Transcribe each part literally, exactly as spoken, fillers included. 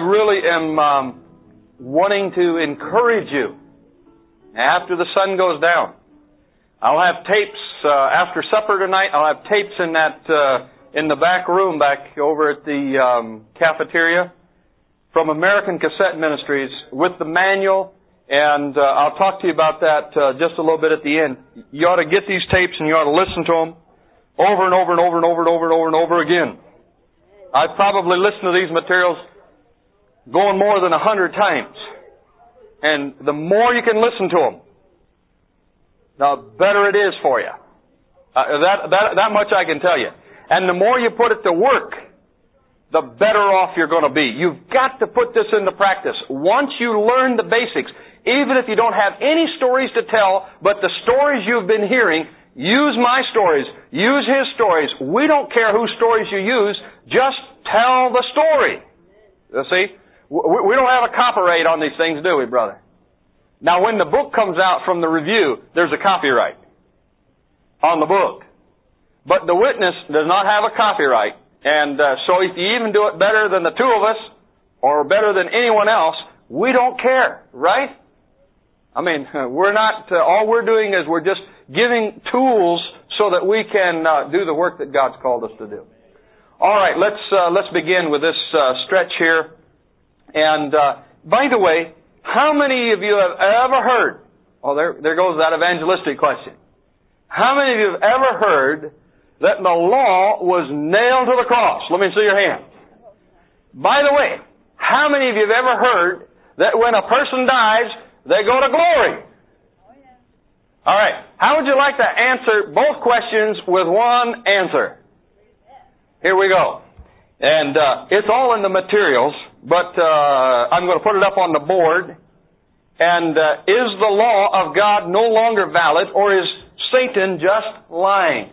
really am um, wanting to encourage you. After the sun goes down, I'll have tapes uh, after supper tonight. I'll have tapes in that uh, in the back room back over at the um, cafeteria from American Cassette Ministries with the manual, and uh, I'll talk to you about that uh, just a little bit at the end. You ought to get these tapes and you ought to listen to them over and over and over and over and over and over and over again. I've probably listened to these materials going more than a hundred times. And the more you can listen to them, the better it is for you. Uh, that, that, that much I can tell you. And the more you put it to work, the better off you're going to be. You've got to put this into practice. Once you learn the basics, even if you don't have any stories to tell, but the stories you've been hearing, use my stories, use his stories. We don't care whose stories you use, just tell the story. You see? We don't have a copyright on these things, do we, brother? Now, when the book comes out from the review, there's a copyright on the book. But the witness does not have a copyright. And uh, so if you even do it better than the two of us, or better than anyone else, we don't care, right? I mean, we're not, uh, all we're doing is we're just giving tools so that we can uh, do the work that God's called us to do. All right, let's uh, let's begin with this uh, stretch here. And, uh, by the way, how many of you have ever heard, oh, there, there goes that evangelistic question. How many of you have ever heard that the law was nailed to the cross? Let me see your hand. By the way, how many of you have ever heard that when a person dies, they go to glory? All right. How would you like to answer both questions with one answer? Here we go. And uh, it's all in the materials, but uh, I'm going to put it up on the board. And uh, is the law of God no longer valid, or is Satan just lying?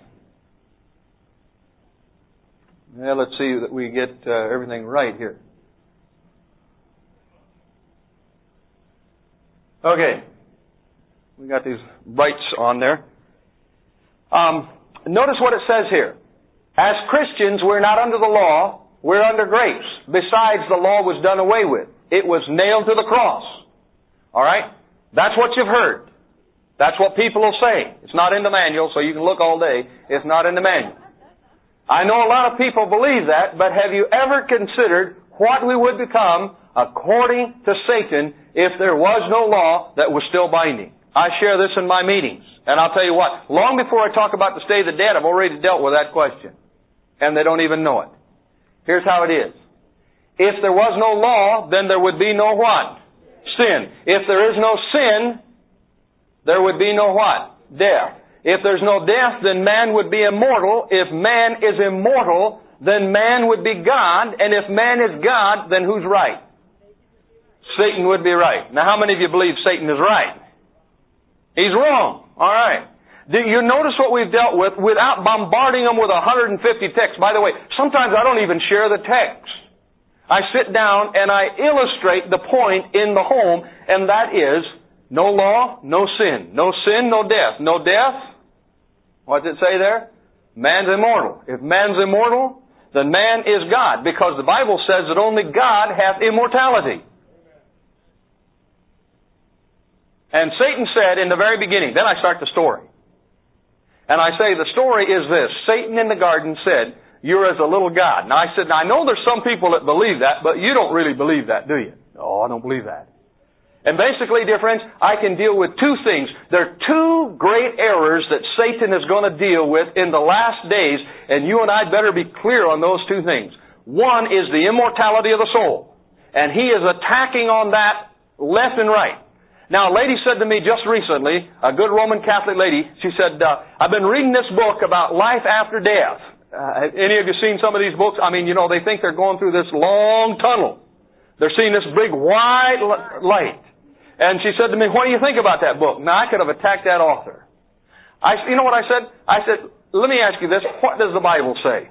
Well, let's see that we get uh, everything right here. Okay. We got these brights on there. Um, notice what it says here. As Christians, we're not under the law, we're under grace. Besides, the law was done away with. It was nailed to the cross. All right? That's what you've heard. That's what people will say. It's not in the manual, so you can look all day. It's not in the manual. I know a lot of people believe that, but have you ever considered what we would become according to Satan if there was no law that was still binding? I share this in my meetings. And I'll tell you what, long before I talk about the state of the dead, I've already dealt with that question. And they don't even know it. Here's how it is. If there was no law, then there would be no what? Sin. If there is no sin, there would be no what? Death. If there's no death, then man would be immortal. If man is immortal, then man would be God. And if man is God, then who's right? Satan would be right. Now, how many of you believe Satan is right? He's wrong. All right. Do you notice what we've dealt with without bombarding them with one hundred fifty texts? By the way, sometimes I don't even share the text. I sit down and I illustrate the point in the home, and that is no law, no sin. No sin, no death. No death. What does it say there? Man's immortal. If man's immortal, then man is God, because the Bible says that only God hath immortality. And Satan said in the very beginning, then I start the story. And I say the story is this. Satan in the garden said, you're as a little God. Now I said, now I know there's some people that believe that, but you don't really believe that, do you? No, I don't believe that. And basically, dear friends, I can deal with two things. There are two great errors that Satan is going to deal with in the last days, and you and I better be clear on those two things. One is the immortality of the soul, and he is attacking on that left and right. Now, a lady said to me just recently, a good Roman Catholic lady, she said, uh, I've been reading this book about life after death. Uh, any of you seen some of these books? I mean, you know, they think they're going through this long tunnel. They're seeing this big white light. And she said to me, what do you think about that book? Now, I could have attacked that author. I, you know what I said? I said, let me ask you this. What does the Bible say?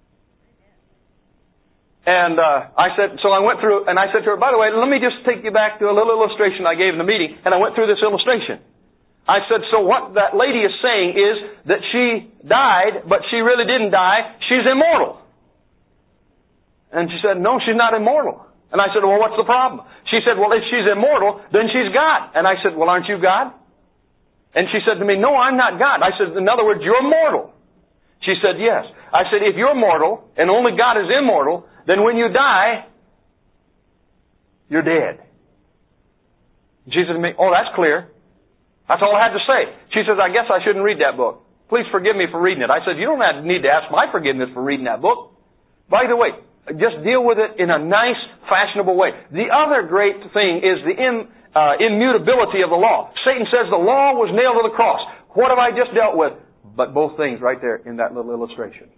And uh, I said, so I went through, and I said to her, by the way, let me just take you back to a little illustration I gave in the meeting, and I went through this illustration. I said, so what that lady is saying is that she died, but she really didn't die. She's immortal. And she said, no, she's not immortal. And I said, well, what's the problem? She said, well, if she's immortal, then she's God. And I said, well, aren't you God? And she said to me, no, I'm not God. I said, in other words, you're mortal. She said, yes. I said, if you're mortal, and only God is immortal, then when you die, you're dead. She said to me, oh, that's clear. That's all I had to say. She says, I guess I shouldn't read that book. Please forgive me for reading it. I said, you don't have, need to ask my forgiveness for reading that book. By the way, just deal with it in a nice, fashionable way. The other great thing is the im, uh, immutability of the law. Satan says the law was nailed to the cross. What have I just dealt with? But both things right there in that little illustration.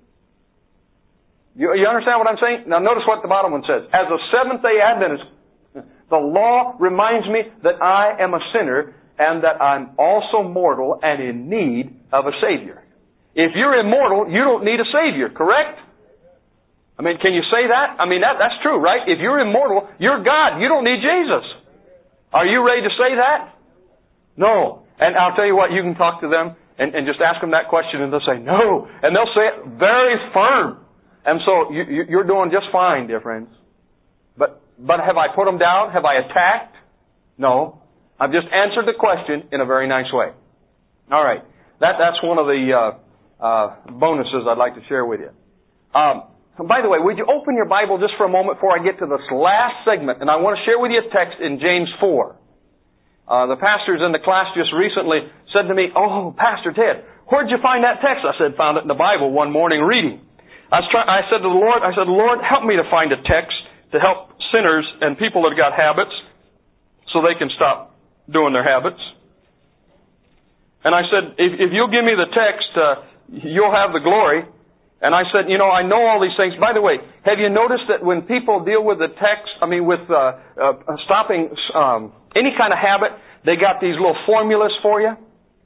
You, you understand what I'm saying? Now notice what the bottom one says. As a Seventh-day Adventist, the law reminds me that I am a sinner and that I'm also mortal and in need of a Savior. If you're immortal, you don't need a Savior, correct? I mean, can you say that? I mean, that, that's true, right? If you're immortal, you're God. You don't need Jesus. Are you ready to say that? No. And I'll tell you what, you can talk to them and, and just ask them that question and they'll say, no. And they'll say it very firm. And so you, you're doing just fine, dear friends. But, but have I put them down? Have I attacked? No. I've just answered the question in a very nice way. All right. That, that's one of the uh, uh, bonuses I'd like to share with you. Um, By the way, would you open your Bible just for a moment before I get to this last segment? And I want to share with you a text in James four. Uh, the pastors in the class just recently said to me, oh, Pastor Ted, where'd you find that text? I said, found it in the Bible one morning reading. I, was try- I said to the Lord, I said, Lord, help me to find a text to help sinners and people that have got habits so they can stop doing their habits. And I said, if, if you'll give me the text, uh, you'll have the glory. And I said, you know, I know all these things. By the way, have you noticed that when people deal with the text, I mean, with uh, uh, stopping um, any kind of habit, they got these little formulas for you?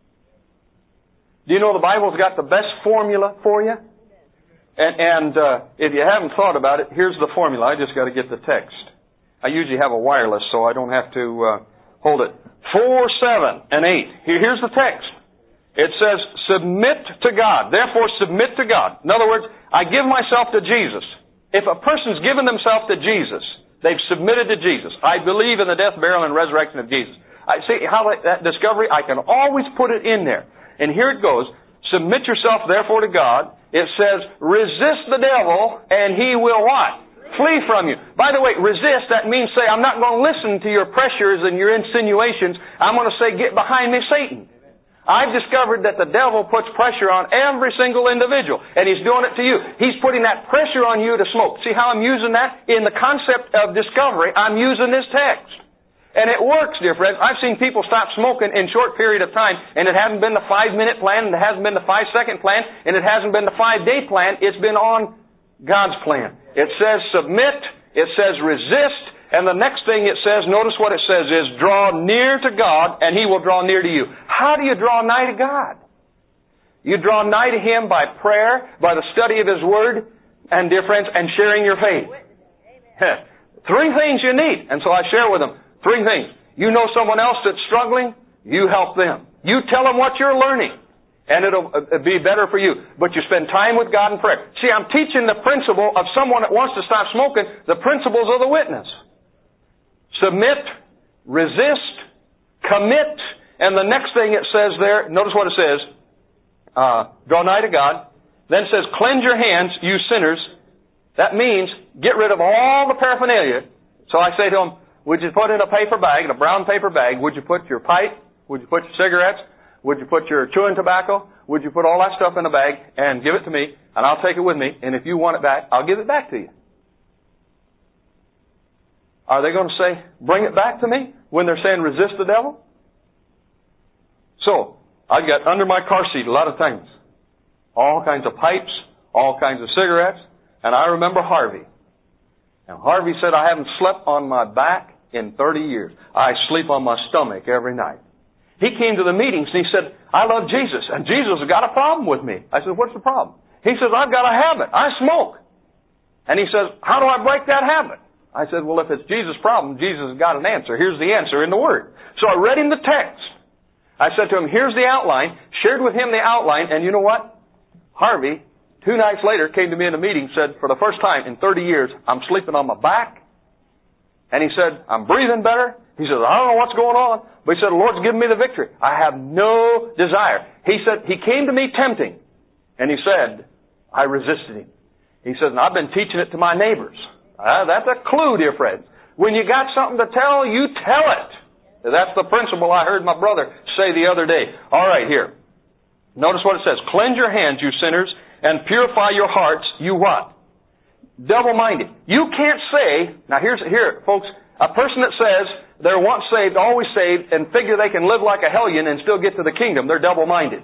Do you know the Bible's got the best formula for you? And, and uh, if you haven't thought about it, here's the formula. I just got to get the text. I usually have a wireless, so I don't have to uh, hold it. Four, seven, and eight. Here, here's the text. It says, submit to God. Therefore, submit to God. In other words, I give myself to Jesus. If a person's given themselves to Jesus, they've submitted to Jesus. I believe in the death, burial, and resurrection of Jesus. I see how that, that discovery, I can always put it in there. And here it goes. Submit yourself, therefore, to God. It says, resist the devil, and he will what? Flee from you. By the way, resist, that means say, I'm not going to listen to your pressures and your insinuations. I'm going to say, get behind me, Satan. I've discovered that the devil puts pressure on every single individual, and he's doing it to you. He's putting that pressure on you to smoke. See how I'm using that? In the concept of discovery, I'm using this text. And it works, dear friends. I've seen people stop smoking in a short period of time, and it hasn't been the five-minute plan, and it hasn't been the five-second plan, and it hasn't been the five-day plan. It's been on God's plan. It says submit, it says resist, and the next thing it says, notice what it says is, draw near to God, and He will draw near to you. How do you draw nigh to God? You draw nigh to Him by prayer, by the study of His Word, and, dear friends, and sharing your faith. Three things you need. And so I share with them three things. You know someone else that's struggling, you help them. You tell them what you're learning, and it'll be better for you. But you spend time with God in prayer. See, I'm teaching the principle of someone that wants to stop smoking, the principles of the witness. Submit, resist, commit, and the next thing it says there, notice what it says, uh, draw nigh to God. Then it says, cleanse your hands, you sinners. That means get rid of all the paraphernalia. So I say to them, would you put in a paper bag, in a brown paper bag, would you put your pipe, would you put your cigarettes, would you put your chewing tobacco, would you put all that stuff in a bag and give it to me, and I'll take it with me, and if you want it back, I'll give it back to you. Are they going to say, bring it back to me, when they're saying resist the devil? So, I've got under my car seat a lot of things. All kinds of pipes, all kinds of cigarettes, and I remember Harvey. And Harvey said, I haven't slept on my back in thirty years. I sleep on my stomach every night. He came to the meetings and he said, I love Jesus, and Jesus has got a problem with me. I said, what's the problem? He says, I've got a habit. I smoke. And he says, how do I break that habit? I said, well, if it's Jesus' problem, Jesus has got an answer. Here's the answer in the Word. So I read him the text. I said to him, here's the outline, shared with him the outline, and you know what? Harvey, two nights later, came to me in a meeting, said, for the first time in thirty years, I'm sleeping on my back, And he said, I'm breathing better. He said, I don't know what's going on. But he said, the Lord's given me the victory. I have no desire. He said, he came to me tempting. And he said, I resisted him. He said, and I've been teaching it to my neighbors. Uh, that's a clue, dear friends. When you got something to tell, you tell it. That's the principle I heard my brother say the other day. All right, here. Notice what it says. Cleanse your hands, you sinners, and purify your hearts, you what? Double-minded. You can't say, now here's, here, folks, a person that says they're once saved, always saved, and figure they can live like a hellion and still get to the kingdom, they're double-minded.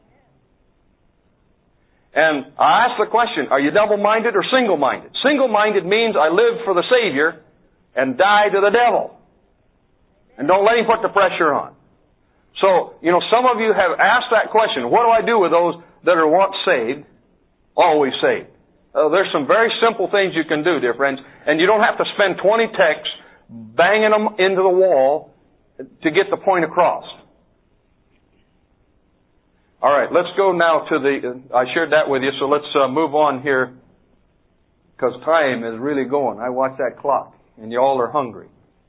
And I ask the question, are you double-minded or single-minded? Single-minded means I live for the Savior and die to the devil. And don't let him put the pressure on. So, you know, some of you have asked that question, what do I do with those that are once saved, always saved? Uh, there's some very simple things you can do, dear friends, and you don't have to spend twenty texts banging them into the wall to get the point across. All right, let's go now to the, I shared that with you, so let's uh, move on here, because time is really going. I watch that clock, and you all are hungry.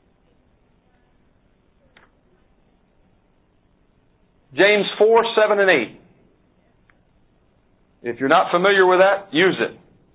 James four, seven, and eight. If you're not familiar with that, use it.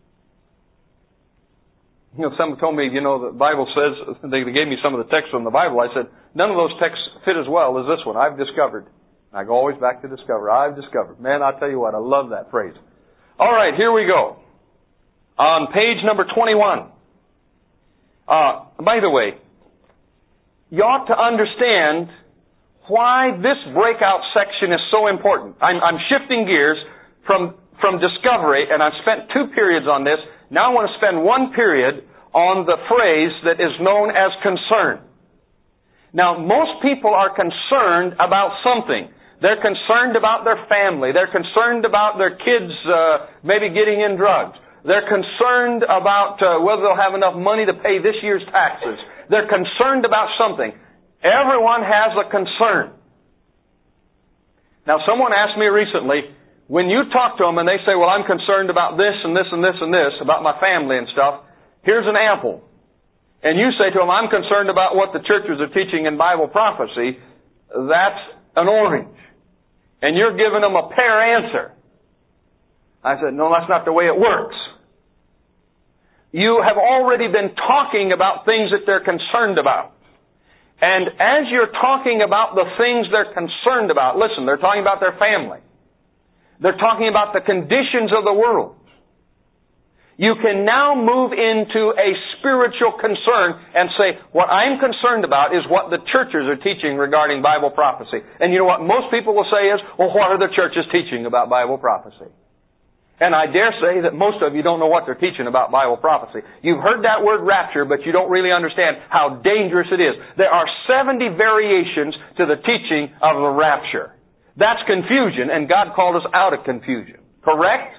You know, someone told me, you know, the Bible says, they gave me some of the texts from the Bible. I said, none of those texts fit as well as this one. I've discovered. I go always back to discover. I've discovered. Man, I'll tell you what, I love that phrase. All right, here we go. On page number twenty-one. Uh, by the way, you ought to understand why this breakout section is so important. I'm, I'm shifting gears from, from discovery, and I've spent two periods on this. Now I want to spend one period on the phrase that is known as concern. Now, most people are concerned about something. They're concerned about their family. They're concerned about their kids uh, maybe getting in drugs. They're concerned about uh, whether they'll have enough money to pay this year's taxes. They're concerned about something. Everyone has a concern. Now, someone asked me recently, when you talk to them and they say, well, I'm concerned about this and this and this and this, about my family and stuff, here's an apple. And you say to them, I'm concerned about what the churches are teaching in Bible prophecy, that's an orange. And you're giving them a pear answer. I said, no, that's not the way it works. You have already been talking about things that they're concerned about. And as you're talking about the things they're concerned about, listen, they're talking about their family. They're talking about the conditions of the world. You can now move into a spiritual concern and say, what I'm concerned about is what the churches are teaching regarding Bible prophecy. And you know what most people will say is, well, what are the churches teaching about Bible prophecy? And I dare say that most of you don't know what they're teaching about Bible prophecy. You've heard that word rapture, but you don't really understand how dangerous it is. There are seventy variations to the teaching of the rapture. That's confusion, and God called us out of confusion. Correct?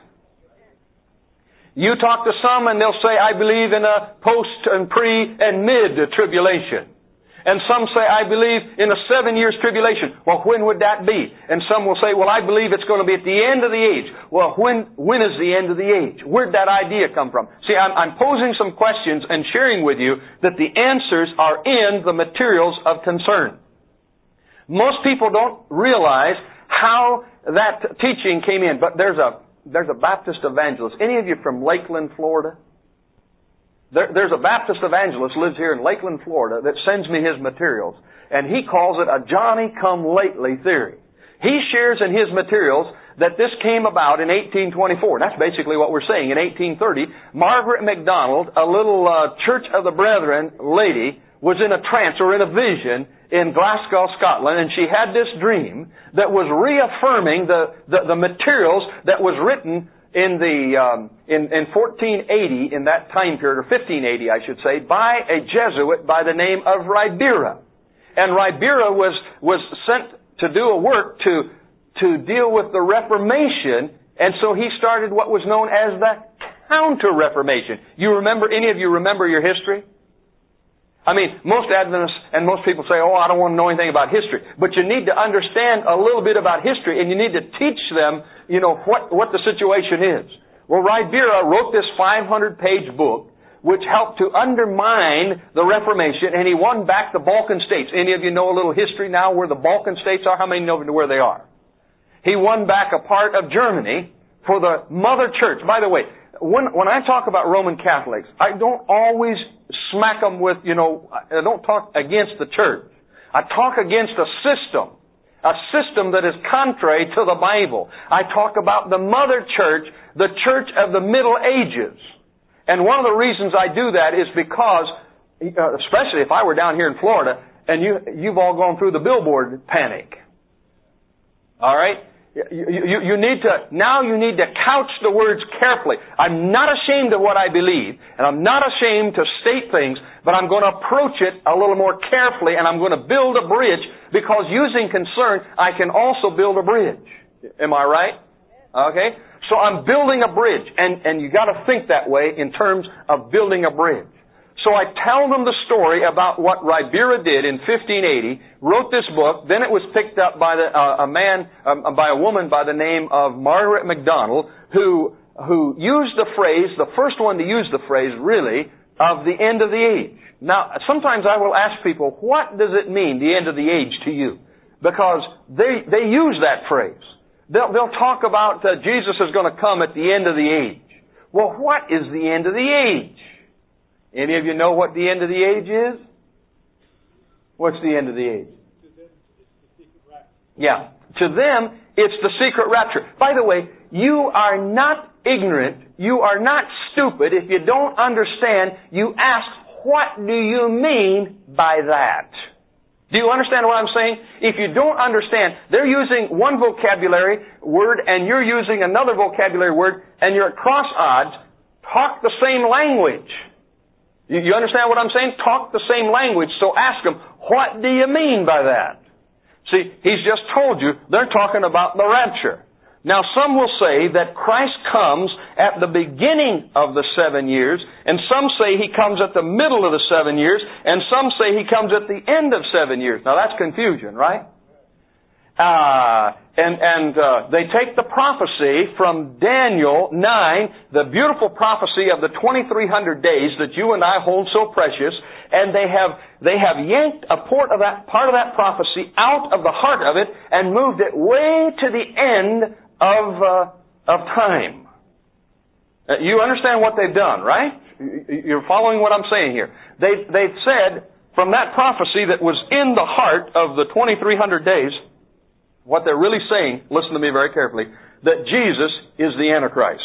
You talk to some and they'll say, I believe in a post and pre and mid tribulation. And some say, I believe in a seven years tribulation. Well, when would that be? And some will say, well, I believe it's going to be at the end of the age. Well, when, when is the end of the age? Where'd that idea come from? See, I'm, I'm posing some questions and sharing with you that the answers are in the materials of concern. Most people don't realize how that teaching came in, but there's a, there's a Baptist evangelist. Any of you from Lakeland, Florida? There, there's a Baptist evangelist lives here in Lakeland, Florida, that sends me his materials, and he calls it a Johnny-come-lately theory. He shares in his materials that this came about in eighteen twenty-four. That's basically what we're saying. In eighteen thirty, Margaret MacDonald, a little uh, Church of the Brethren lady, was in a trance or in a vision in Glasgow, Scotland, and she had this dream that was reaffirming the, the, the materials that was written in the um, in, in fourteen eighty, in that time period, or fifteen eighty, I should say, by a Jesuit by the name of Ribera. And Ribera was was sent to do a work to to deal with the Reformation, and so he started what was known as the Counter-Reformation. You remember, any of you remember your history? I mean, most Adventists and most people say, oh, I don't want to know anything about history. But you need to understand a little bit about history, and you need to teach them, you know, what, what the situation is. Well, Ribera wrote this five hundred page book which helped to undermine the Reformation, and he won back the Balkan states. Any of you know a little history now where the Balkan states are? How many know where they are? He won back a part of Germany for the Mother Church. By the way, when when I talk about Roman Catholics, I don't always smack them with, you know, I don't talk against the church. I talk against a system. A system that is contrary to the Bible. I talk about the Mother Church, the Church of the Middle Ages. And one of the reasons I do that is because, especially if I were down here in Florida, and you, you've all gone through the billboard panic. All right? You, you, you need to, now you need to couch the words carefully. I'm not ashamed of what I believe, and I'm not ashamed to state things, but I'm going to approach it a little more carefully, and I'm going to build a bridge, because using concern, I can also build a bridge. Am I right? Okay? So I'm building a bridge, and, and you got to think that way in terms of building a bridge. So I tell them the story about what Ribera did in fifteen eighty, wrote this book, then it was picked up by the, uh, a man, um, by a woman by the name of Margaret MacDonald, who, who used the phrase, the first one to use the phrase, really, of the end of the age. Now, sometimes I will ask people, what does it mean, the end of the age, to you? Because they, they use that phrase. They'll, they'll talk about uh, Jesus is going to come at the end of the age. Well, what is the end of the age? Any of you know what the end of the age is? What's the end of the age? To them, it's the secret rapture. Yeah. To them, it's the secret rapture. By the way, you are not ignorant, you are not stupid if you don't understand, you ask, what do you mean by that? Do you understand what I'm saying? If you don't understand, they're using one vocabulary word and you're using another vocabulary word and you're at cross odds. Talk the same language. You, you understand what I'm saying? Talk the same language. So ask them, what do you mean by that? See, he's just told you they're talking about the rapture. Now, some will say that Christ comes at the beginning of the seven years, and some say He comes at the middle of the seven years, and some say He comes at the end of seven years. Now, that's confusion, right? Uh, and and uh, they take the prophecy from Daniel nine, the beautiful prophecy of the twenty-three hundred days that you and I hold so precious, and they have they have yanked a part of that part of that prophecy out of the heart of it and moved it way to the end of uh, of time. Uh, you understand what they've done, right? You're following what I'm saying here. They they've said from that prophecy that was in the heart of the twenty-three hundred days. What they're really saying, listen to me very carefully, that Jesus is the Antichrist.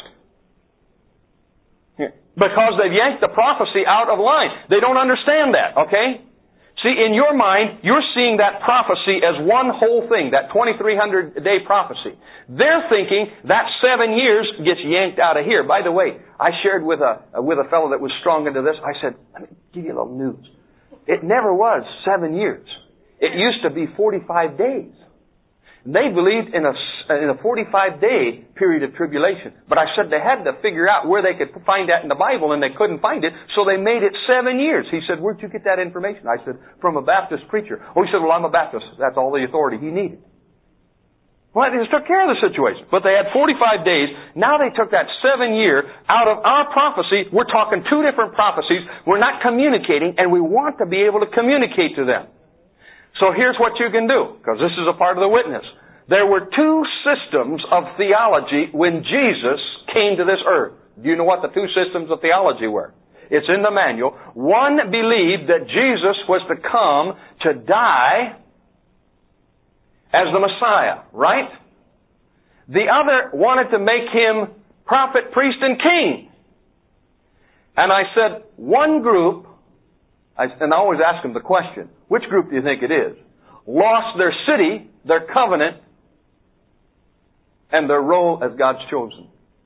Because they've yanked the prophecy out of line. They don't understand that, okay? See, in your mind, you're seeing that prophecy as one whole thing, that twenty-three hundred day prophecy. They're thinking that seven years gets yanked out of here. By the way, I shared with a, with a fellow that was strong into this. I said, let me give you a little news. It never was seven years. It used to be forty-five days. They believed in a, in a forty-five day period of tribulation. But I said they had to figure out where they could find that in the Bible, and they couldn't find it, so they made it seven years. He said, where'd you get that information? I said, from a Baptist preacher. Oh, he said, well, I'm a Baptist. That's all the authority he needed. Well, they just took care of the situation. But they had forty-five days. Now they took that seven year out of our prophecy. We're talking two different prophecies. We're not communicating, and we want to be able to communicate to them. So here's what you can do, because this is a part of the witness. There were two systems of theology when Jesus came to this earth. Do you know what the two systems of theology were? It's in the manual. One believed that Jesus was to come to die as the Messiah, right? The other wanted to make Him prophet, priest, and king. And I said, one group, I, and I always ask them the question, which group do you think it is? Lost their city, their covenant, and their role as God's chosen.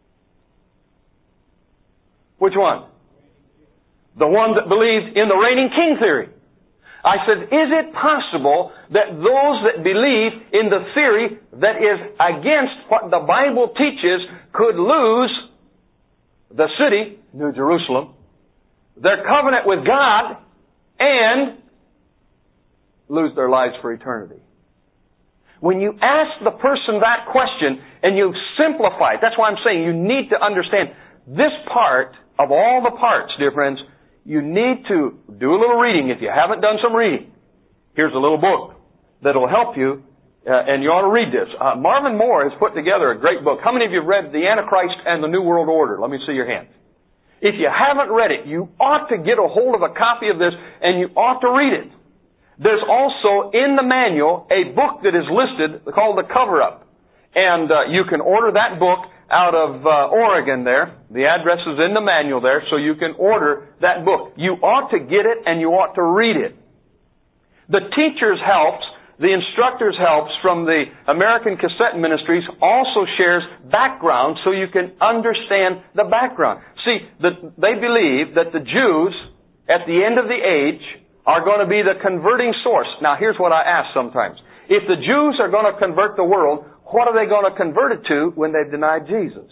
Which one? The one that believed in the reigning king theory. I said, is it possible that those that believe in the theory that is against what the Bible teaches could lose the city, New Jerusalem, their covenant with God, and lose their lives for eternity? When you ask the person that question and you simplify it, that's why I'm saying you need to understand this part of all the parts, dear friends, you need to do a little reading if you haven't done some reading. Here's a little book that'll help you, uh, and you ought to read this. Uh, Marvin Moore has put together a great book. How many of you have read The Antichrist and the New World Order? Let me see your hands. If you haven't read it, you ought to get a hold of a copy of this, and you ought to read it. There's also in the manual a book that is listed called The Cover-Up. And uh, you can order that book out of uh, Oregon there. The address is in the manual there, so you can order that book. You ought to get it and you ought to read it. The teacher's helps, the instructor's helps from the American Cassette Ministries also shares background so you can understand the background. See, the, they believe that the Jews at the end of the age are going to be the converting source. Now here's what I ask sometimes. If the Jews are going to convert the world, what are they going to convert it to when they've denied Jesus?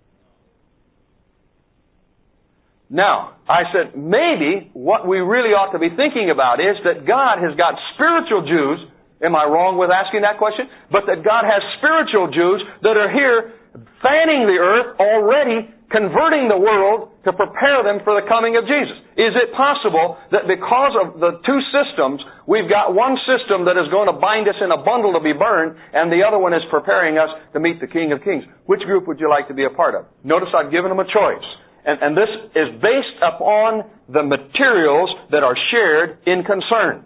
Now, I said, maybe what we really ought to be thinking about is that God has got spiritual Jews. Am I wrong with asking that question? But that God has spiritual Jews that are here fanning the earth already, converting the world to prepare them for the coming of Jesus. Is it possible that because of the two systems, we've got one system that is going to bind us in a bundle to be burned, and the other one is preparing us to meet the King of Kings? Which group would you like to be a part of? Notice I've given them a choice. And, and this is based upon the materials that are shared in concern.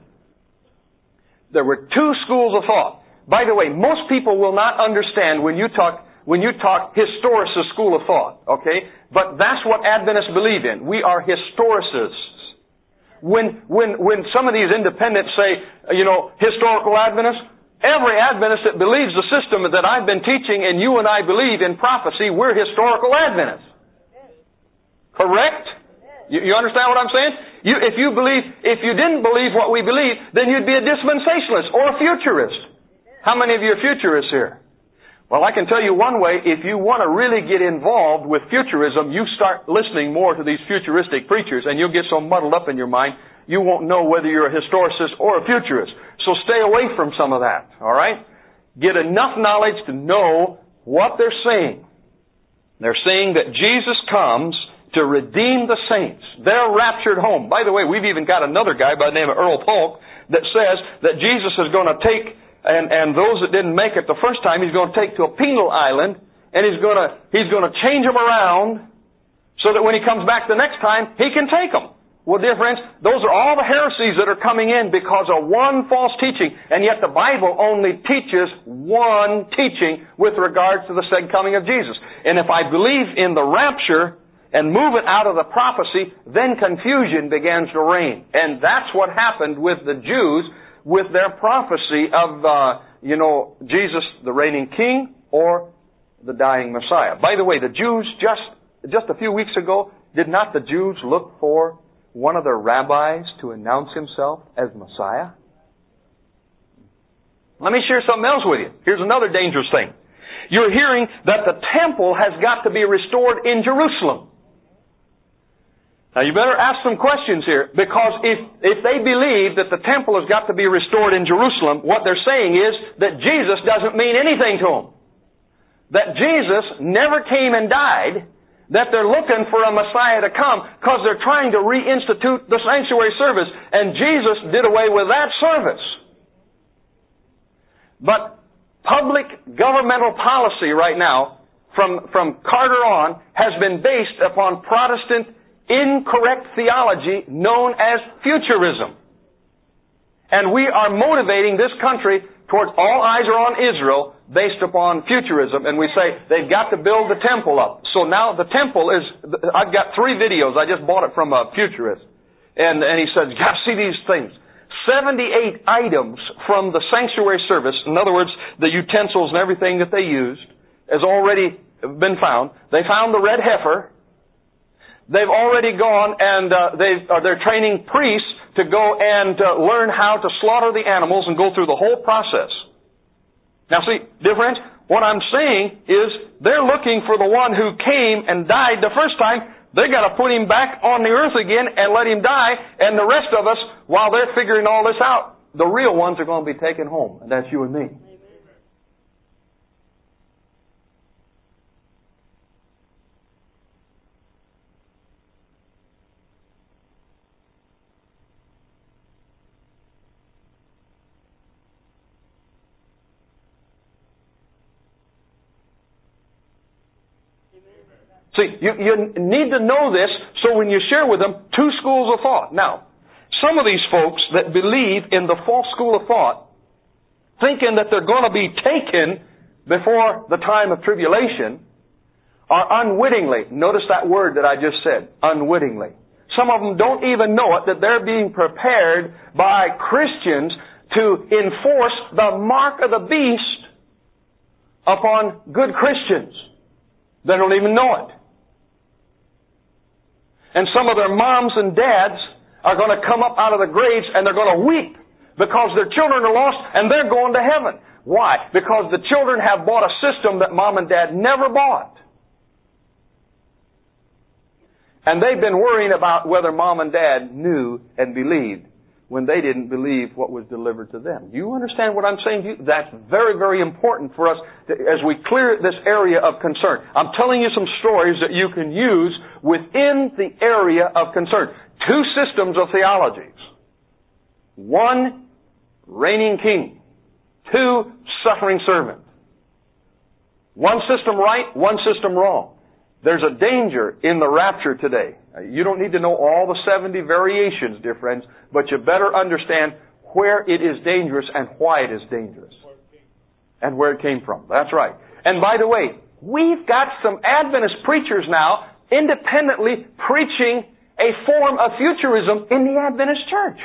There were two schools of thought. By the way, most people will not understand when you talk When you talk historicist school of thought, okay? But that's what Adventists believe in. We are historicists. When, when, when some of these independents say, you know, historical Adventists, every Adventist that believes the system that I've been teaching and you and I believe in prophecy, we're historical Adventists. Correct? You, you understand what I'm saying? You, if you believe, if you didn't believe what we believe, then you'd be a dispensationalist or a futurist. How many of you are futurists here? Well, I can tell you one way, if you want to really get involved with futurism, you start listening more to these futuristic preachers and you'll get so muddled up in your mind, you won't know whether you're a historicist or a futurist. So stay away from some of that, all right? Get enough knowledge to know what they're saying. They're saying that Jesus comes to redeem the saints. They're raptured home. By the way, we've even got another guy by the name of Earl Polk that says that Jesus is going to take And, and those that didn't make it the first time, He's going to take to a penal island, and He's going to, He's going to change them around so that when He comes back the next time, He can take them. Well, dear friends, those are all the heresies that are coming in because of one false teaching, and yet the Bible only teaches one teaching with regards to the second coming of Jesus. And if I believe in the rapture and move it out of the prophecy, then confusion begins to reign. And that's what happened with the Jews with their prophecy of, uh, you know, Jesus, the reigning king, or the dying Messiah. By the way, the Jews, just, just a few weeks ago, did not the Jews look for one of their rabbis to announce himself as Messiah? Let me share something else with you. Here's another dangerous thing. You're hearing that the temple has got to be restored in Jerusalem. Now you better ask some questions here, because if, if they believe that the temple has got to be restored in Jerusalem, what they're saying is that Jesus doesn't mean anything to them. That Jesus never came and died, that they're looking for a Messiah to come, because they're trying to reinstitute the sanctuary service, and Jesus did away with that service. But public governmental policy right now, from, from Carter on, has been based upon Protestant incorrect theology known as futurism. And we are motivating this country towards all eyes are on Israel based upon futurism. And we say they've got to build the temple up. So now the temple is, I've got three videos. I just bought it from a futurist. And, and he said, you got to see these things. seventy-eight items from the sanctuary service, in other words, the utensils and everything that they used, has already been found. They found the red heifer. They've already gone and uh, they've, uh, they're training priests to go and uh, learn how to slaughter the animals and go through the whole process. Now see, dear friends, what I'm saying is they're looking for the one who came and died the first time. They've got to put him back on the earth again and let him die. And the rest of us, while they're figuring all this out, the real ones are going to be taken home. And that's you and me. See, you, you need to know this so when you share with them two schools of thought. Now, some of these folks that believe in the false school of thought, thinking that they're going to be taken before the time of tribulation, are unwittingly, notice that word that I just said, unwittingly. Some of them don't even know it, that they're being prepared by Christians to enforce the mark of the beast upon good Christians. They don't even know it. And some of their moms and dads are going to come up out of the graves and they're going to weep because their children are lost and they're going to heaven. Why? Because the children have bought a system that mom and dad never bought. And they've been worrying about whether mom and dad knew and believed when they didn't believe what was delivered to them. Do you understand what I'm saying to you? That's very, very important for us to, as we clear this area of concern. I'm telling you some stories that you can use within the area of concern. Two systems of theologies. One, reigning king. Two, suffering servant. One system right, one system wrong. There's a danger in the rapture today. You don't need to know all the seventy variations, dear friends, but you better understand where it is dangerous and why it is dangerous. And where it came from. That's right. And by the way, we've got some Adventist preachers now independently preaching a form of futurism in the Adventist church.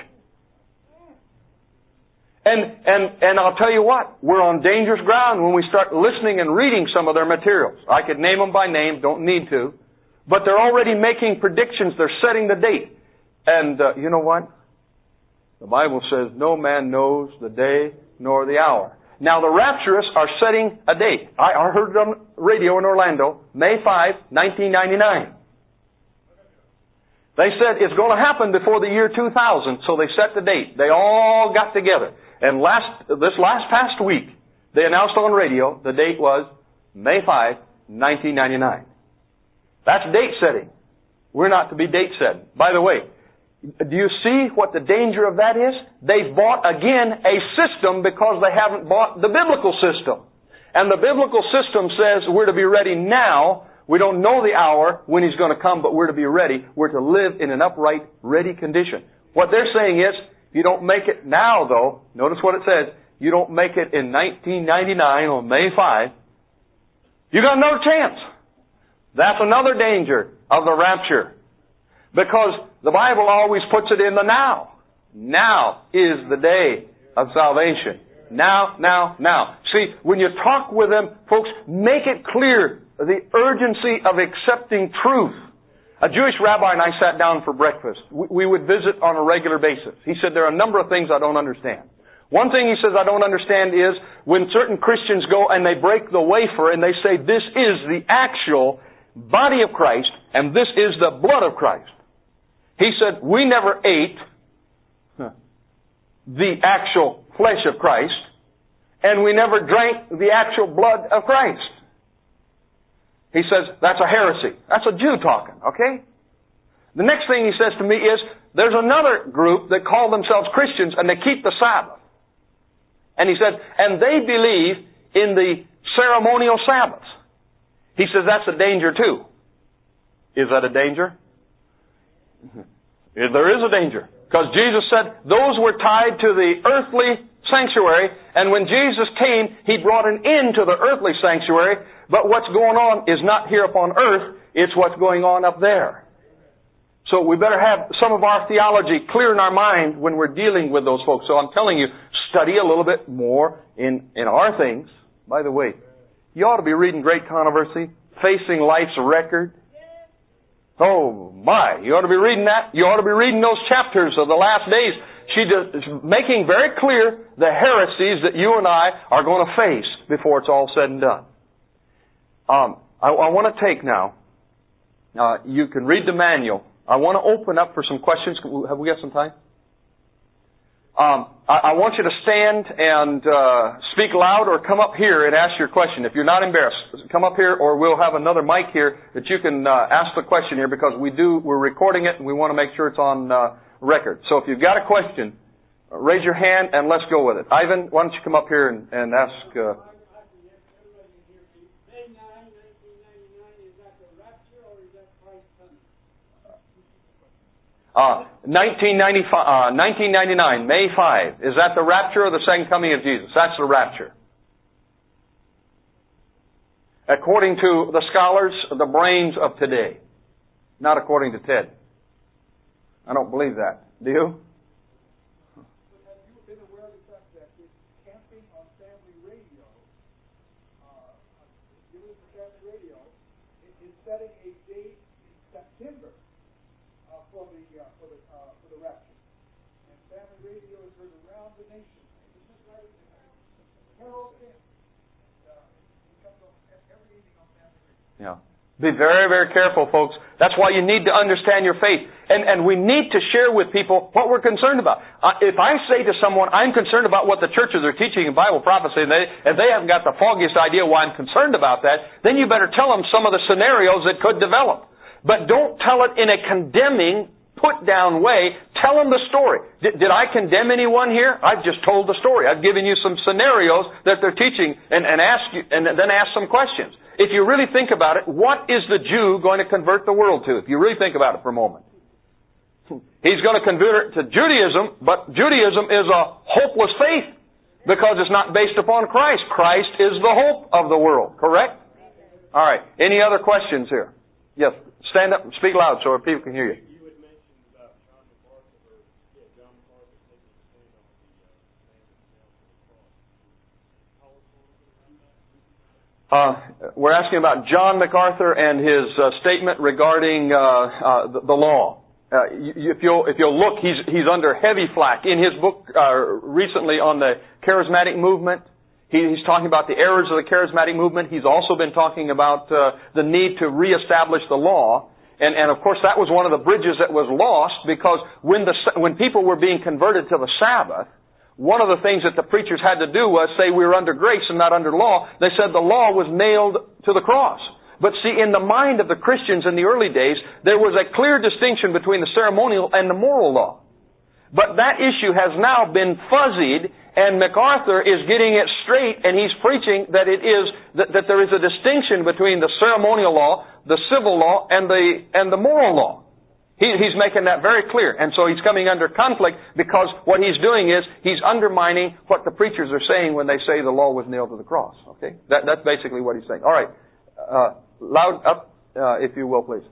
And, and, and I'll tell you what, we're on dangerous ground when we start listening and reading some of their materials. I could name them by name, don't need to. But they're already making predictions, they're setting the date. And uh, you know what? The Bible says, no man knows the day nor the hour. Now the rapturists are setting a date. I, I heard it on radio in Orlando, May fifth, nineteen ninety-nine. They said it's going to happen before the year two thousand, so they set the date. They all got together. And last, this last past week, they announced on radio, the date was May fifth, nineteen ninety-nine. That's date setting. We're not to be date setting. By the way, do you see what the danger of that is? They've bought again a system because they haven't bought the biblical system. And the biblical system says we're to be ready now. We don't know the hour when He's going to come, but we're to be ready. We're to live in an upright, ready condition. What they're saying is, if you don't make it now, though, notice what it says, you don't make it in nineteen ninety-nine on May fifth, you got another chance. That's another danger of the rapture. Because the Bible always puts it in the now. Now is the day of salvation. Now, now, now. See, when you talk with them, folks, make it clear the urgency of accepting truth. A Jewish rabbi and I sat down for breakfast. We would visit on a regular basis. He said, there are a number of things I don't understand. One thing he says I don't understand is when certain Christians go and they break the wafer and they say this is the actual body of Christ and this is the blood of Christ. He said, we never ate the actual flesh of Christ and we never drank the actual blood of Christ. He says, that's a heresy. That's a Jew talking, okay? The next thing he says to me is, there's another group that call themselves Christians and they keep the Sabbath. And he said, and they believe in the ceremonial Sabbaths. He says, that's a danger too. Is that a danger? There is a danger. Because Jesus said, those were tied to the earthly sanctuary, and when Jesus came, He brought an end to the earthly sanctuary, but what's going on is not here upon earth, it's what's going on up there. So we better have some of our theology clear in our mind when we're dealing with those folks. So I'm telling you, study a little bit more in, in our things. By the way, you ought to be reading Great Controversy, Facing Life's Record. Oh my, you ought to be reading that. You ought to be reading those chapters of the last days. She is making very clear the heresies that you and I are going to face before it's all said and done. Um, I, I want to take now, uh, you can read the manual. I want to open up for some questions. Have we got some time? Um, I, I want you to stand and uh, speak loud or come up here and ask your question. If you're not embarrassed, come up here or we'll have another mic here that you can uh, ask the question here because we do, we're recording it and we want to make sure it's on uh, record. So if you've got a question, raise your hand and let's go with it. Ivan, why don't you come up here and, and ask... Uh, Uh, nineteen ninety-five, uh, nineteen ninety-nine, May fifth. Is that the rapture or the second coming of Jesus? That's the rapture. According to the scholars, the brains of today. Not according to Ted. I don't believe that. Do you? But have you been aware of the fact that this camping on family radio, uh, given for family radio, it is setting a date in September uh, for the uh, for the uh, for the rapture, and family radio is heard around the nation. This is right. Carol King. Yeah. Be very, very careful, folks. That's why you need to understand your faith. And, and we need to share with people what we're concerned about. Uh, if I say to someone, I'm concerned about what the churches are teaching in Bible prophecy, and they, and they haven't got the foggiest idea why I'm concerned about that, then you better tell them some of the scenarios that could develop. But don't tell it in a condemning, put-down way. Tell them the story. Did, did I condemn anyone here? I've just told the story. I've given you some scenarios that they're teaching and, and, ask you, and then ask some questions. If you really think about it, what is the Jew going to convert the world to? If you really think about it for a moment. He's going to convert it to Judaism, but Judaism is a hopeless faith because it's not based upon Christ. Christ is the hope of the world, correct? All right. Any other questions here? Yes. Stand up and speak loud so people can hear you. Uh, we're asking about John MacArthur and his uh, statement regarding uh, uh, the, the law. Uh, you, if you'll if you'll look, he's he's under heavy flack in his book uh, recently on the charismatic movement. He, he's talking about the errors of the charismatic movement. He's also been talking about uh, the need to reestablish the law. And, and of course, that was one of the bridges that was lost because when the when people were being converted to the Sabbath, one of the things that the preachers had to do was say we were under grace and not under law. They said the law was nailed to the cross. But see, in the mind of the Christians in the early days, there was a clear distinction between the ceremonial and the moral law. But that issue has now been fuzzied, and MacArthur is getting it straight, and he's preaching that it is that, that there is a distinction between the ceremonial law, the civil law, and the and the moral law. He, he's making that very clear. And so he's coming under conflict because what he's doing is he's undermining what the preachers are saying when they say the law was nailed to the cross. Okay? That, that's basically what he's saying. All right. Uh, loud up, uh, if you will, please.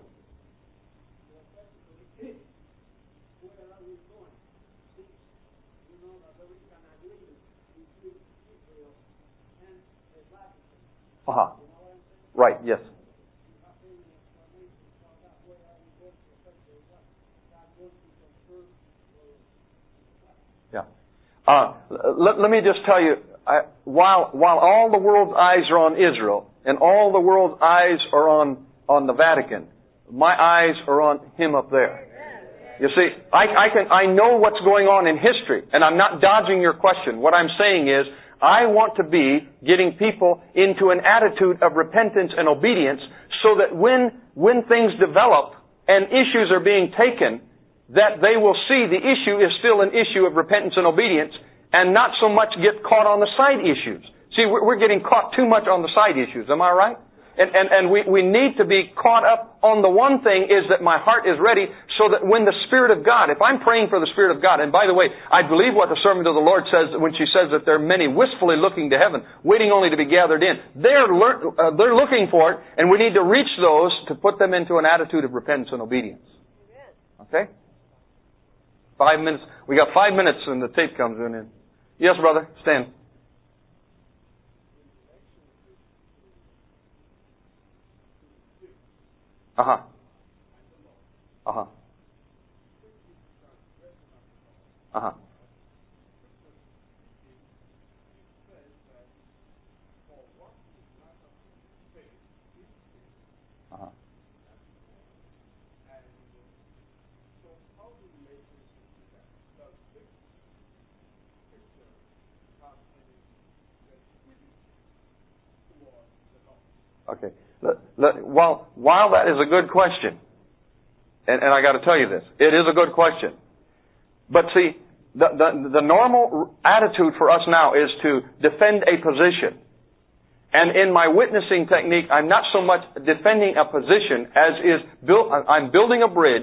Uh-huh. Right, yes. Yeah. Uh, let, let me just tell you, I, while while all the world's eyes are on Israel and all the world's eyes are on, on the Vatican, my eyes are on him up there. You see, I, I can I know what's going on in history, and I'm not dodging your question. What I'm saying is, I want to be getting people into an attitude of repentance and obedience so that when when things develop and issues are being taken, that they will see the issue is still an issue of repentance and obedience and not so much get caught on the side issues. See, we're getting caught too much on the side issues. Am I right? And, and, and we, we need to be caught up on the one thing is that my heart is ready so that when the Spirit of God, if I'm praying for the Spirit of God, and by the way, I believe what the servant of the Lord says when she says that there are many wistfully looking to heaven, waiting only to be gathered in. They're, lear- uh, they're looking for it, and we need to reach those to put them into an attitude of repentance and obedience. Okay? Five minutes. We got five minutes and the tape comes in. Yes, brother. Stand. Uh-huh. Uh-huh. Uh-huh. Uh-huh. Okay. Let, let, while, while that is a good question, and, and I got to tell you this, it is a good question. But see, the, the, the normal attitude for us now is to defend a position. And in my witnessing technique, I'm not so much defending a position as is build, I'm building a bridge,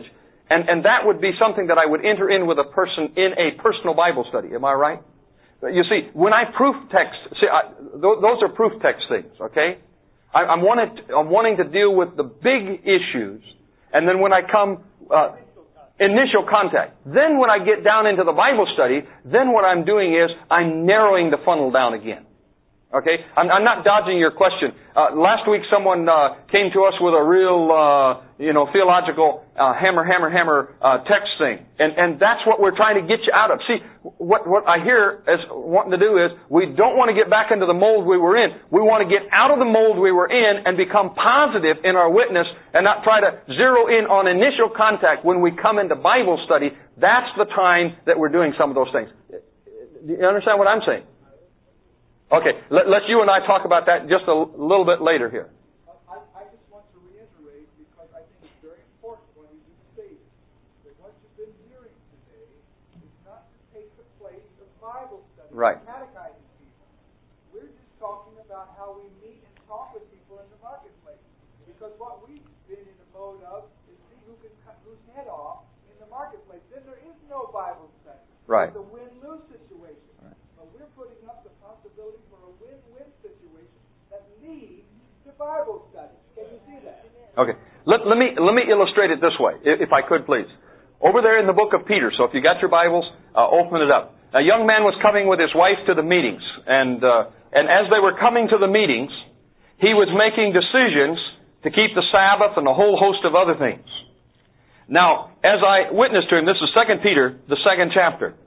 And, and that would be something that I would enter in with a person in a personal Bible study. Am I right? You see, when I proof text, see, I, th- those are proof text things, okay? I, I'm, wanted to, I'm wanting to deal with the big issues, and then when I come, uh, initial contact. Then when I get down into the Bible study, then what I'm doing is I'm narrowing the funnel down again. Okay? I'm, I'm not dodging your question. Uh, last week someone uh, came to us with a real, uh, you know, theological uh, hammer, hammer, hammer uh, text thing. And, and that's what we're trying to get you out of. See, what, what I hear as wanting to do is we don't want to get back into the mold we were in. We want to get out of the mold we were in and become positive in our witness and not try to zero in on initial contact when we come into Bible study. That's the time that we're doing some of those things. Do you understand what I'm saying? Okay, let, let's you and I talk about that just a little bit later here. I, I just want to reiterate, because I think it's very important what you just stated, that what you've been hearing today is not to take the place of Bible study, right. and catechizing people. We're just talking about how we meet and talk with people in the marketplace. Because what we've been in the mode of is see who can cut whose head off in the marketplace. Then there is no Bible study. Right. It's a win-lose situation. Right. But we're putting up the possibility for a win-win situation that leads to Bible study. Can you see that? Okay. Let, let me let me illustrate it this way, if I could, please. Over there in the book of Peter, so if you got your Bibles, uh, open it up. A young man was coming with his wife to the meetings, and uh, and as they were coming to the meetings, he was making decisions to keep the Sabbath and a whole host of other things. Now, as I witnessed to him, this is Second Peter, the second chapter.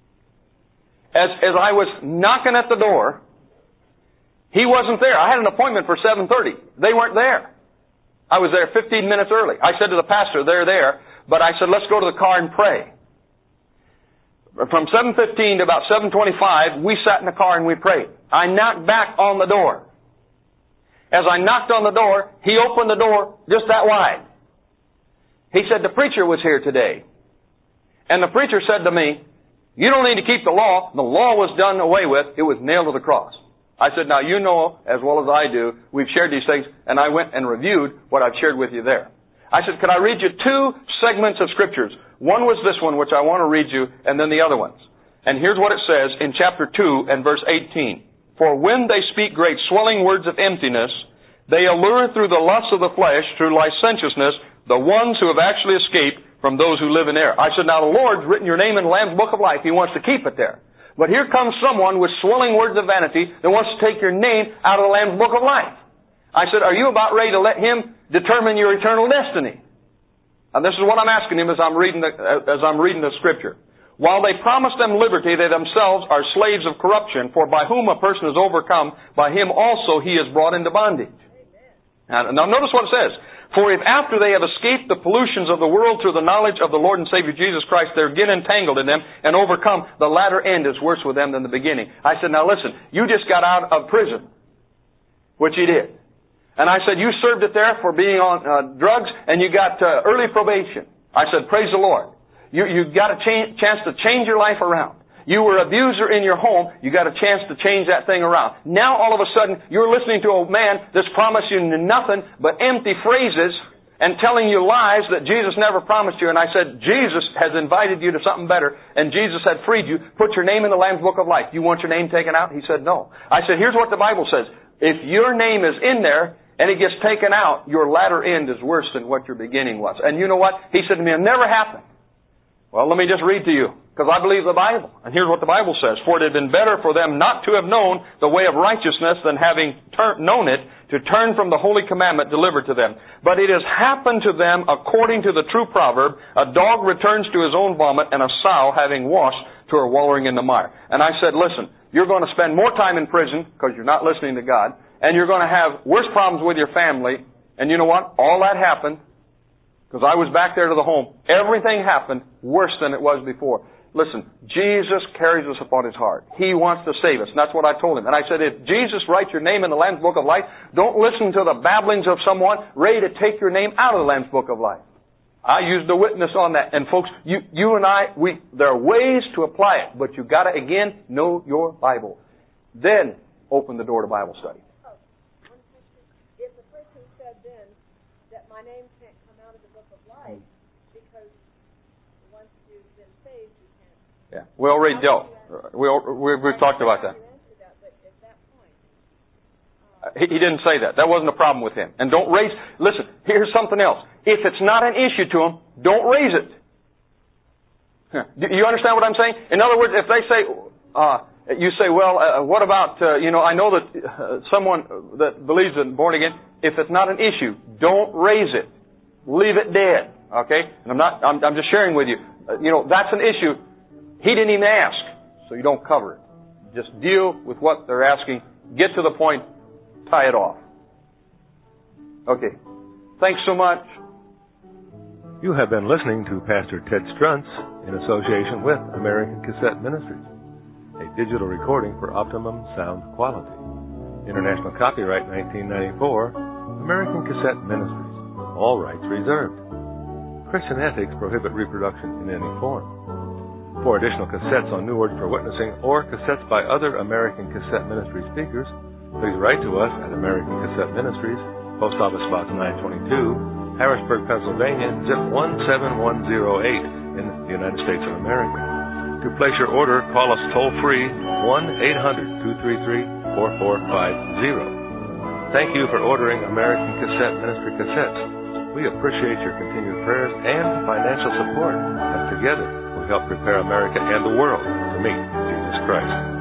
As, as I was knocking at the door, he wasn't there. I had an appointment for seven thirty. They weren't there. I was there fifteen minutes early. I said to the pastor, they're there, but I said, let's go to the car and pray. From seven fifteen to about seven twenty-five, we sat in the car and we prayed. I knocked back on the door. As I knocked on the door, he opened the door just that wide. He said, the preacher was here today. And the preacher said to me, you don't need to keep the law. The law was done away with. It was nailed to the cross. I said, now you know as well as I do, we've shared these things, and I went and reviewed what I've shared with you there. I said, could I read you two segments of scriptures? One was this one, which I want to read you, and then the other ones. And here's what it says in chapter two and verse eighteen. For when they speak great swelling words of emptiness, they allure through the lusts of the flesh, through licentiousness, the ones who have actually escaped from those who live in error. I said, now the Lord's written your name in the Lamb's Book of Life. He wants to keep it there. But here comes someone with swelling words of vanity that wants to take your name out of the Lamb's Book of Life. I said, are you about ready to let him determine your eternal destiny? And this is what I'm asking him as I'm reading the, as I'm reading the scripture. While they promise them liberty, they themselves are slaves of corruption, for by whom a person is overcome, by him also he is brought into bondage. Now, now notice what it says. For if after they have escaped the pollutions of the world through the knowledge of the Lord and Savior Jesus Christ, they're again entangled in them and overcome, the latter end is worse with them than the beginning. I said, now listen, you just got out of prison, which you did. And I said, you served it there for being on uh, drugs, and you got uh, early probation. I said, praise the Lord. You, you got a ch- chance to change your life around. You were an abuser in your home. You got a chance to change that thing around. Now, all of a sudden, you're listening to a man that's promising you nothing but empty phrases and telling you lies that Jesus never promised you. And I said, Jesus has invited you to something better, and Jesus had freed you. Put your name in the Lamb's Book of Life. You want your name taken out? He said, no. I said, here's what the Bible says. If your name is in there and it gets taken out, your latter end is worse than what your beginning was. And you know what? He said to me, it never happened. Well, let me just read to you, because I believe the Bible. And here's what the Bible says. For it had been better for them not to have known the way of righteousness than having tur- known it, to turn from the holy commandment delivered to them. But it has happened to them according to the true proverb, a dog returns to his own vomit, and a sow having washed to her wallowing in the mire. And I said, listen, you're going to spend more time in prison because you're not listening to God, and you're going to have worse problems with your family. And you know what? All that happened because I was back there to the home. Everything happened worse than it was before. Listen, Jesus carries us upon His heart. He wants to save us. And that's what I told him. And I said, if Jesus writes your name in the Lamb's Book of Life, don't listen to the babblings of someone ready to take your name out of the Lamb's Book of Life. I used the witness on that. And folks, you, you and I, we, there are ways to apply it. But you've got to, again, know your Bible. Then open the door to Bible study. If the person said then that my name can't come out of the Book of Life because Yeah, we already dealt. We, we, we've talked about that. He, he didn't say that. That wasn't a problem with him. And don't raise... Listen, here's something else. If it's not an issue to him, don't raise it. Do you understand what I'm saying? In other words, if they say... Uh, you say, well, uh, what about... Uh, you know, I know that uh, someone that believes in born again, if it's not an issue, don't raise it. Leave it dead. Okay? And I'm not... I'm, I'm just sharing with you. Uh, you know, that's an issue. He didn't even ask, so you don't cover it. Just deal with what they're asking. Get to the point. Tie it off. Okay. Thanks so much. You have been listening to Pastor Ted Struntz in association with American Cassette Ministries, a digital recording for optimum sound quality. International copyright nineteen ninety-four, American Cassette Ministries. All rights reserved. Christian ethics prohibit reproduction in any form. For additional cassettes on New Words for Witnessing or cassettes by other American Cassette Ministry speakers, please write to us at American Cassette Ministries, Post Office Box nine twenty-two, Harrisburg, Pennsylvania, zip one seven one zero eight in the United States of America. To place your order, call us toll-free one eight hundred two three three four four five zero. Thank you for ordering American Cassette Ministry cassettes. We appreciate your continued prayers and financial support as together we help prepare America and the world to meet Jesus Christ.